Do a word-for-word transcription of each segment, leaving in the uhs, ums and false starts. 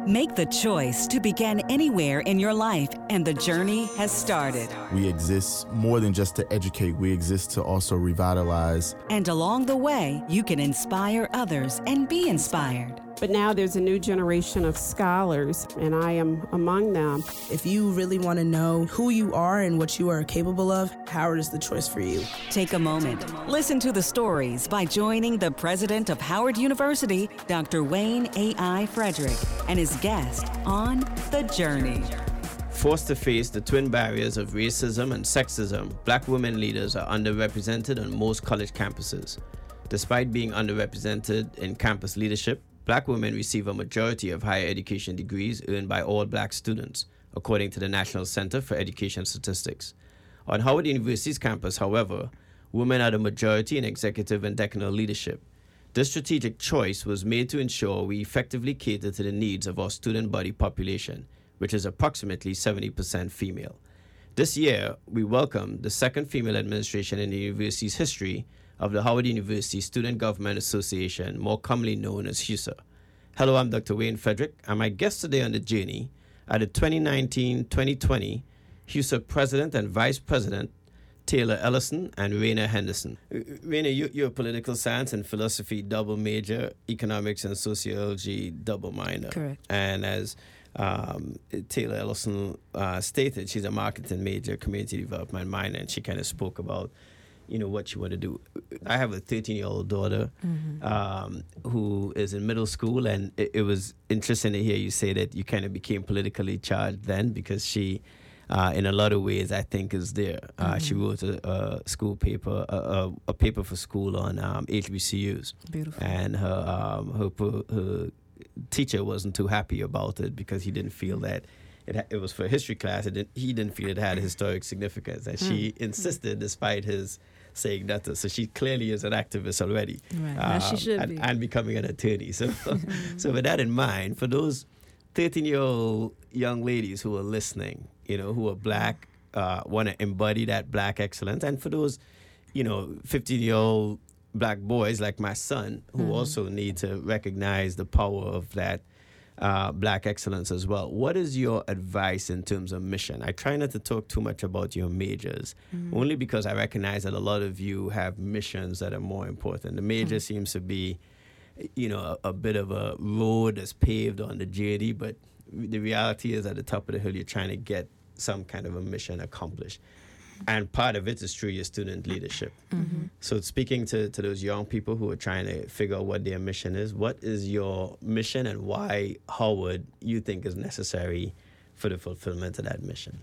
Make the choice to begin anywhere in your life, and the journey has started. We exist more than just to educate. We exist to also revitalize. And along the way, you can inspire others and be inspired. But now there's a new generation of scholars, and I am among them. If you really want to know who you are and what you are capable of, Howard is the choice for you. Take a moment. Listen to the stories by joining the president of Howard University, Doctor Wayne A I. Frederick, and his guest on The Journey. Forced to face the twin barriers of racism and sexism, black women leaders are underrepresented on most college campuses. Despite being underrepresented in campus leadership, black women receive a majority of higher education degrees earned by all black students, according to the National Center for Education Statistics. On Howard University's campus, however, women are the majority in executive and decanal leadership. This strategic choice was made to ensure we effectively cater to the needs of our student body population, which is approximately seventy percent female. This year, we welcomed the second female administration in the university's history of the Howard University Student Government Association, more commonly known as HUSA. Hello, I'm Doctor Wayne Frederick, and my guest today on The Journey are the twenty nineteen twenty twenty HUSA President and Vice President, Taylor Ellison and Raina Henderson. Raina, you, you're a political science and philosophy double major, economics and sociology double minor. Correct. And as um, Taylor Ellison uh, stated, she's a marketing major, community development minor, and she kind of spoke about you know, what you want to do. I have a thirteen-year-old daughter mm-hmm. um, who is in middle school, and it, it was interesting to hear you say that you kind of became politically charged then because she, uh, in a lot of ways, I think is there. Uh, mm-hmm. She wrote a, a school paper, a, a, a paper for school on um, H B C Us. Beautiful. And her, um, her, her teacher wasn't too happy about it because he didn't feel that It, ha- it was for a history class. It didn't, he didn't feel it had historic significance. And she mm. insisted, despite his saying that. So she clearly is an activist already. Right. Um, As she should and, be. and becoming an attorney. So, so with that in mind, for those thirteen-year-old young ladies who are listening, you know, who are black, uh, want to embody that black excellence, and for those, you know, fifteen-year-old black boys like my son who mm. also need to recognize the power of that Uh, black excellence as well. What is your advice in terms of mission? I try not to talk too much about your majors, mm-hmm. only because I recognize that a lot of you have missions that are more important. The major mm-hmm. seems to be, you know, a, a bit of a road that's paved on the journey, but the reality is at the top of the hill, you're trying to get some kind of a mission accomplished. And part of it is through your student leadership. Mm-hmm. So speaking to, to those young people who are trying to figure out what their mission is, what is your mission and why Howard you think is necessary for the fulfillment of that mission?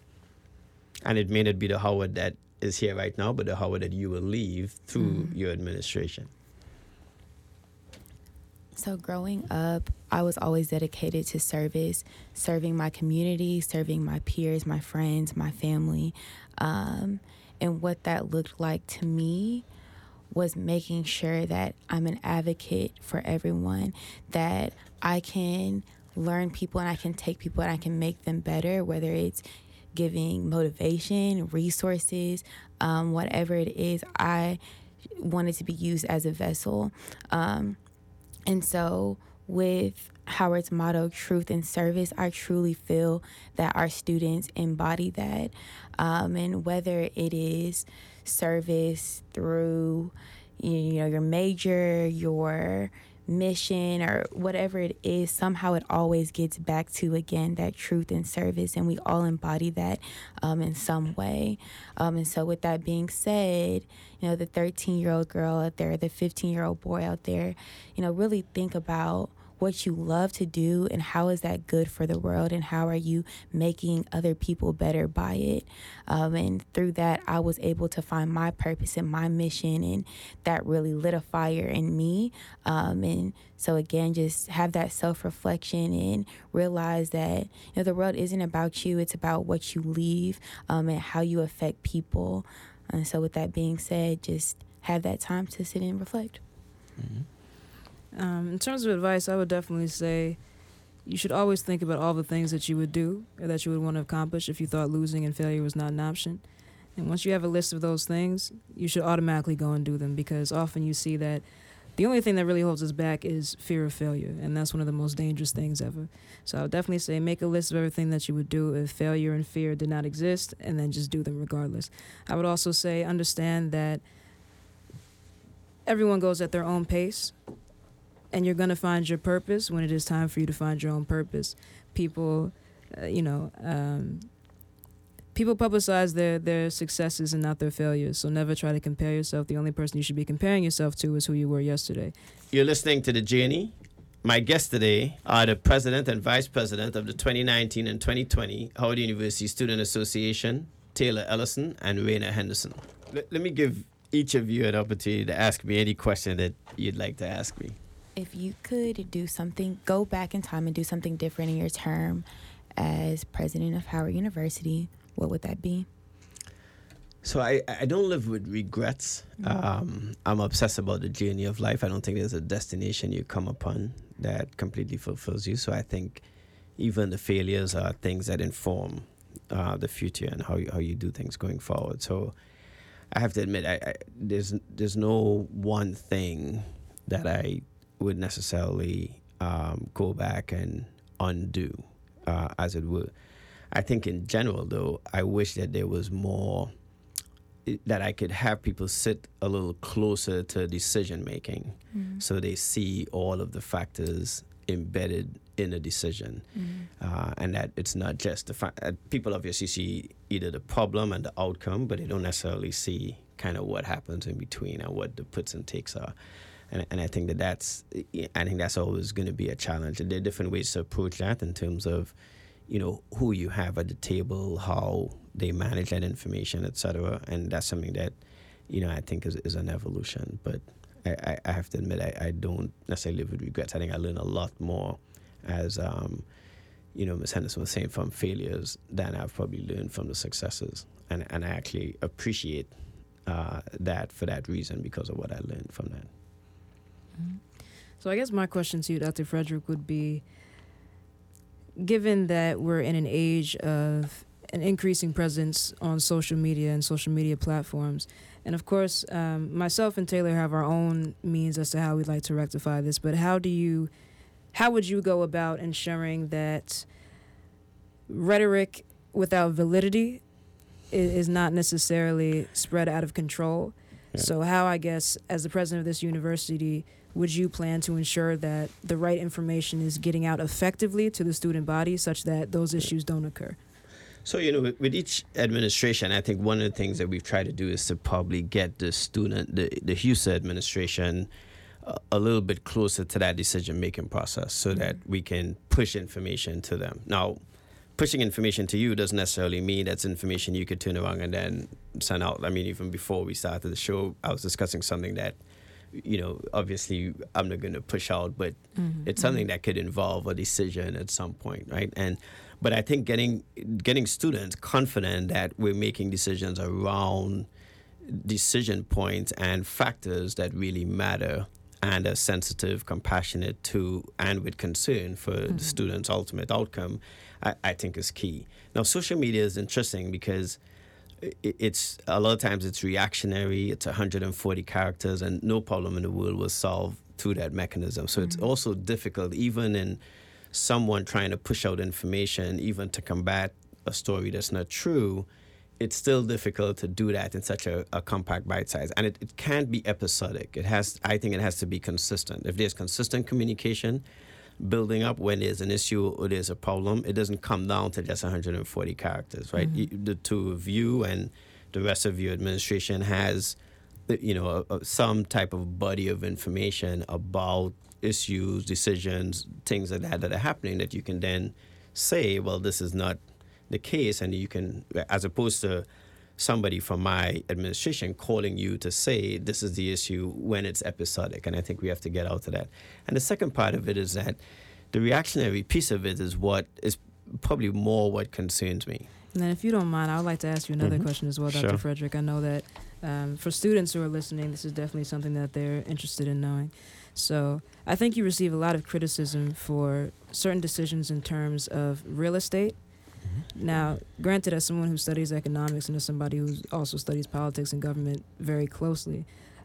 And it may not be the Howard that is here right now, but the Howard that you will leave through mm-hmm. your administration. So growing up, I was always dedicated to service, serving my community, serving my peers, my friends, my family. Um, and what that looked like to me was making sure that I'm an advocate for everyone, that I can learn people and I can take people and I can make them better, whether it's giving motivation, resources, um, whatever it is. I wanted to be used as a vessel. Um, And so with Howard's motto, truth and service, I truly feel that our students embody that. Um, and whether it is service through, you know, your major, your mission, or whatever it is, somehow it always gets back to, again, that truth and service. And we all embody that um, in some way. Um, and so with that being said, you know, the thirteen-year-old girl out there, the fifteen-year-old boy out there, you know, really think about what you love to do and how is that good for the world and how are you making other people better by it. Um, and through that, I was able to find my purpose and my mission, and that really lit a fire in me. Um, and so again, just have that self-reflection and realize that, you know, the world isn't about you, it's about what you leave um, and how you affect people. And so with that being said, just have that time to sit and reflect. Mm-hmm. Um, in terms of advice, I would definitely say you should always think about all the things that you would do or that you would want to accomplish if you thought losing and failure was not an option. And once you have a list of those things, you should automatically go and do them, because often you see that the only thing that really holds us back is fear of failure, and that's one of the most dangerous things ever. So I would definitely say make a list of everything that you would do if failure and fear did not exist, and then just do them regardless. I would also say understand that everyone goes at their own pace, and you're going to find your purpose when it is time for you to find your own purpose. People, uh, you know, um, people publicize their, their successes and not their failures, so never try to compare yourself. The only person you should be comparing yourself to is who you were yesterday. You're listening to The Journey. My guests today are the president and vice president of the twenty nineteen and twenty twenty Howard University Student Association, Taylor Ellison and Raina Henderson. L- let me give each of you an opportunity to ask me any question that you'd like to ask me. If you could do something, go back in time and do something different in your term as president of Howard University, what would that be? So I, I don't live with regrets. Mm-hmm. Um, I'm obsessed about the journey of life. I don't think there's a destination you come upon that completely fulfills you. So I think even the failures are things that inform uh, the future and how you, how you do things going forward. So I have to admit, I, I, there's there's no one thing that I would necessarily um, go back and undo, uh, as it were. I think in general, though, I wish that there was more, that I could have people sit a little closer to decision making, mm-hmm. so they see all of the factors embedded in a decision, mm-hmm. uh, and that it's not just the fact. Uh, people obviously see either the problem and the outcome, but they don't necessarily see kind of what happens in between and what the puts and takes are. And, and I think that that's, I think that's always going to be a challenge. And there are different ways to approach that in terms of, you know, who you have at the table, how they manage that information, et cetera. And that's something that, you know, I think is, is an evolution. But I, I, I have to admit, I, I don't necessarily live with regrets. I think I learned a lot more as, um, you know, Miz Henderson was saying, from failures than I've probably learned from the successes. And, and I actually appreciate uh, that for that reason, because of what I learned from that. So I guess my question to you, Doctor Frederick, would be, given that we're in an age of an increasing presence on social media and social media platforms, and of course, um, myself and Taylor have our own means as to how we'd like to rectify this, but how do you, how would you go about ensuring that rhetoric without validity is, is not necessarily spread out of control? Yeah. So how, I guess, as the president of this university, would you plan to ensure that the right information is getting out effectively to the student body such that those issues don't occur? So, you know, with, with each administration, I think one of the things that we've tried to do is to probably get the student, the, the H U S A administration, uh, a little bit closer to that decision-making process so that we can push information to them. Now, pushing information to you doesn't necessarily mean that's information you could turn around and then send out. I mean, even before we started the show, I was discussing something that, you know, obviously I'm not going to push out, but mm-hmm. it's something that could involve a decision at some point, right? And but I think getting getting students confident that we're making decisions around decision points and factors that really matter and are sensitive, compassionate to, and with concern for mm-hmm. the student's ultimate outcome, I, I think is key. Now, social media is interesting because it's a lot of times it's reactionary. It's one hundred forty characters, and no problem in the world will solve through that mechanism. So mm-hmm. it's also difficult, even in someone trying to push out information, even to combat a story that's not true. It's still difficult to do that in such a, a compact bite size, and it, it can't be episodic. It has, I think, it has to be consistent. If there's consistent communication building up when there's an issue or there's a problem, it doesn't come down to just one hundred forty characters, right? Mm-hmm. You, the two of you and the rest of your administration has, you know, a, a, some type of body of information about issues, decisions, things like that that are happening that you can then say, well, this is not the case, and you can, as opposed to somebody from my administration calling you to say this is the issue when it's episodic. And I think we have to get out of that. And the second part of it is that the reactionary piece of it is what is probably more what concerns me. And then if you don't mind, I would like to ask you another mm-hmm. question as well, Doctor Sure. Frederick. I know that um, for students who are listening, this is definitely something that they're interested in knowing. So I think you receive a lot of criticism for certain decisions in terms of real estate. Mm-hmm. Now, granted, as someone who studies economics and as somebody who also studies politics and government very closely,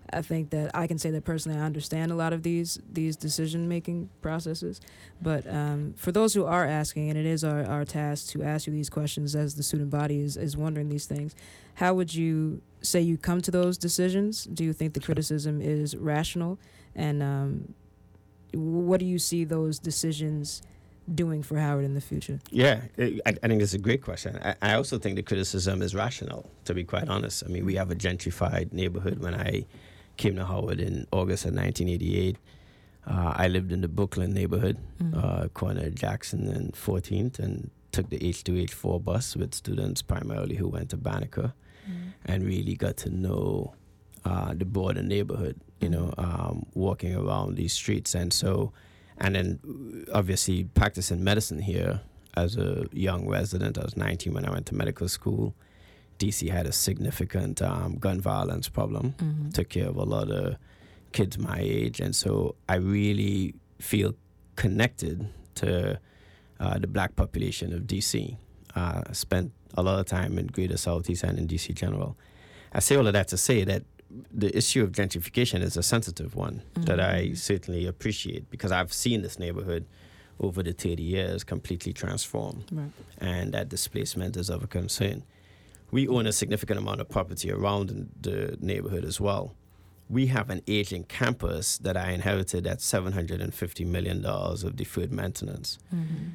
I think that I can say that personally I understand a lot of these these decision-making processes. But um, for those who are asking, and it is our, our task to ask you these questions as the student body is, is wondering these things, how would you say you come to those decisions? Do you think the criticism is rational? And um, what do you see those decisions doing for Howard in the future? Yeah, I, I think it's a great question. I, I also think the criticism is rational, to be quite honest. I mean, we have a gentrified neighborhood. When I came to Howard in August of nineteen eighty-eight, uh, I lived in the Brooklyn neighborhood, mm-hmm. uh, corner Jackson and fourteenth, and took the H two H four bus with students primarily who went to Banneker, mm-hmm. and really got to know uh, the broader neighborhood, you mm-hmm. know, um, walking around these streets. And so And then, obviously, practicing medicine here as a young resident. I was nineteen when I went to medical school. D C had a significant um, gun violence problem. Mm-hmm. Took care of a lot of kids my age. And so I really feel connected to uh, the black population of D C. Uh, spent a lot of time in Greater Southeast and in D C general. I say all of that to say that the issue of gentrification is a sensitive one mm-hmm. that I certainly appreciate, because I've seen this neighborhood over the thirty years completely transform, right. and that displacement is of a concern. We own a significant amount of property around the neighborhood as well. We have an aging campus that I inherited at seven hundred fifty million dollars of deferred maintenance. Mm-hmm.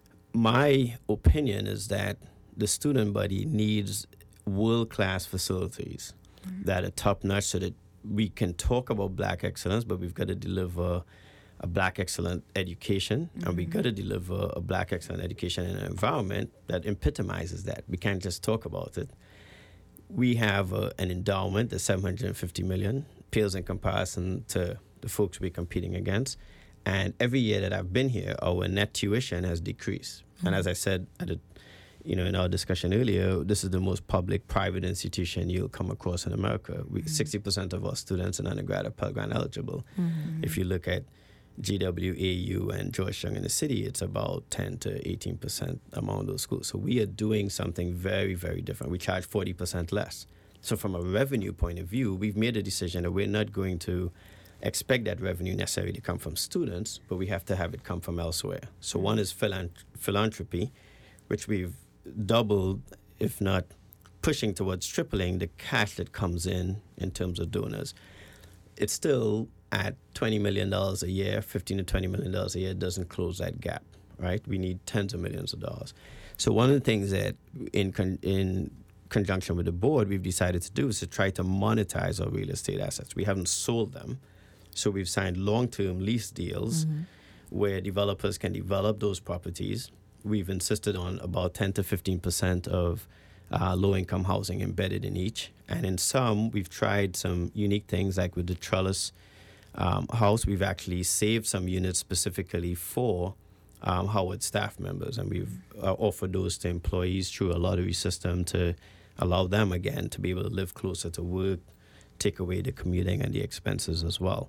My opinion is that the student body needs world-class facilities mm-hmm. that are top-notch, so that we can talk about black excellence, but we've got to deliver a black excellent education, mm-hmm. and we've got to deliver a black excellent education in an environment that epitomizes that. We can't just talk about it. We have uh, an endowment that's seven hundred fifty million dollars, pales in comparison to the folks we're competing against. And every year that I've been here, our net tuition has decreased. Mm-hmm. And as I said at a, you know, in our discussion earlier, this is the most public-private institution you'll come across in America. We, mm-hmm. sixty percent of our students in undergrad are Pell Grant eligible. Mm-hmm. If you look at G W, A U, and Georgetown in the city, it's about ten to eighteen percent among those schools. So we are doing something very, very different. We charge forty percent less. So from a revenue point of view, we've made a decision that we're not going to expect that revenue necessarily to come from students, but we have to have it come from elsewhere. So one is philan- philanthropy, which we've doubled, if not pushing towards tripling, the cash that comes in in terms of donors. It's still at twenty million dollars a year, fifteen to twenty million dollars a year, doesn't close that gap, right? We need tens of millions of dollars. So one of the things that in con- in conjunction with the board we've decided to do is to try to monetize our real estate assets. We haven't sold them, so we've signed long-term lease deals mm-hmm. where developers can develop those properties. We've insisted on about ten to fifteen percent of uh, low-income housing embedded in each. And in some, we've tried some unique things, like with the trellis Um, house, we've actually saved some units specifically for um, Howard staff members, and we've uh, offered those to employees through a lottery system to allow them, again, to be able to live closer to work, take away the commuting and the expenses as well.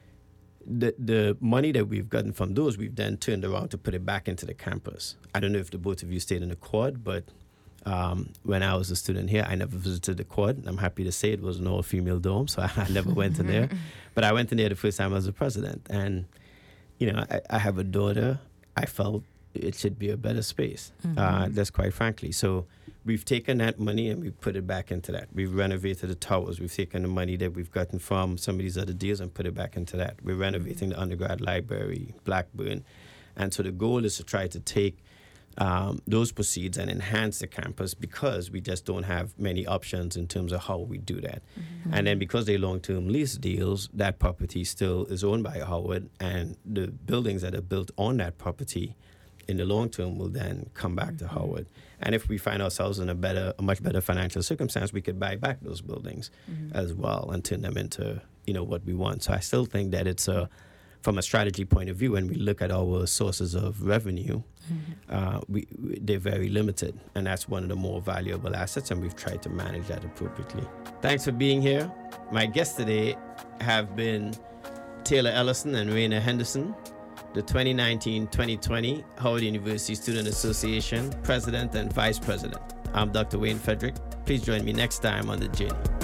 The the money that we've gotten from those, we've then turned around to put it back into the campus. I don't know if the both of you stayed in the quad, but Um, when I was a student here, I never visited the quad. I'm happy to say it was an all-female dorm, so I never went in there. But I went in there the first time I was the president. And, you know, I, I have a daughter. I felt it should be a better space, mm-hmm. uh, that's quite frankly. So we've taken that money and we put it back into that. We've renovated the towers. We've taken the money that we've gotten from some of these other deals and put it back into that. We're renovating the undergrad library, Blackburn. And so the goal is to try to take Um, those proceeds and enhance the campus, because we just don't have many options in terms of how we do that. Mm-hmm. And then because they're long-term lease deals, that property still is owned by Howard, and the buildings that are built on that property in the long term will then come back mm-hmm. to Howard. And if we find ourselves in a better, a much better financial circumstance, we could buy back those buildings mm-hmm. as well and turn them into, you know, what we want. So I still think that it's a, from a strategy point of view, when we look at our sources of revenue, mm-hmm. uh, we, we they're very limited, and that's one of the more valuable assets, and we've tried to manage that appropriately. Thanks for being here. My guests today have been Taylor Ellison and Raina Henderson, the twenty nineteen twenty twenty Howard University Student Association President and Vice President. I'm Doctor Wayne Frederick. Please join me next time on The Journey.